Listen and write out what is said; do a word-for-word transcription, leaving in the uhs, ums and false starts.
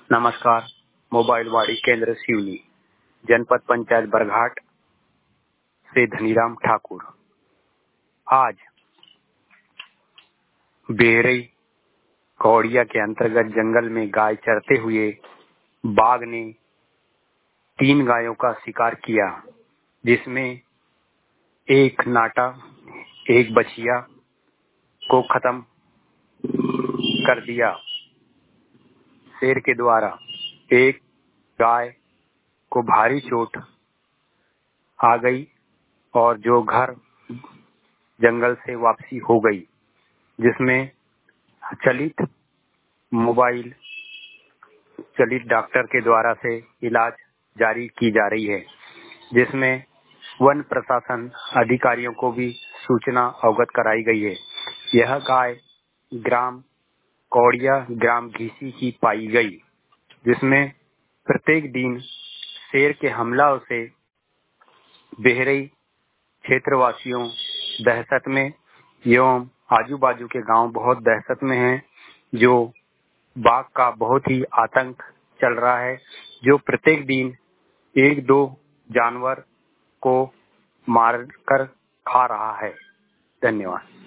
नमस्कार। मोबाइल वाड़ी केंद्र सिवनी, जनपद पंचायत बरघाट से धनीराम ठाकुर। आज बेहरई कौड़िया के अंतर्गत जंगल में गाय चरते हुए बाघ ने तीन गायों का शिकार किया, जिसमें एक नाटा एक बछिया को खत्म कर दिया। शेर के द्वारा एक गाय को भारी चोट आ गई और जो घर जंगल से वापसी हो गई, जिसमें चलित मोबाइल चलित डॉक्टर के द्वारा से इलाज जारी की जा रही है, जिसमें वन प्रशासन अधिकारियों को भी सूचना अवगत कराई गई है। यह गाय ग्राम कौड़िया ग्राम घीसी की पाई गई, जिसमें प्रत्येक दिन शेर के हमलों से बेहरई क्षेत्रवासियों दहशत में एवं आजू बाजू के गांव बहुत दहशत में हैं। जो बाघ का बहुत ही आतंक चल रहा है, जो प्रत्येक दिन एक दो जानवर को मार कर खा रहा है। धन्यवाद।